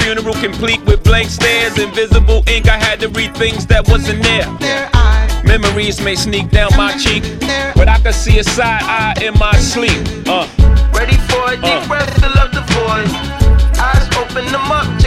funeral complete with blank stares. Invisible ink, I had to read things that wasn't there. Memories may sneak down my cheek, but I can see a side eye in my sleep. Ready for a deep breath, fill up the void. Eyes open them up.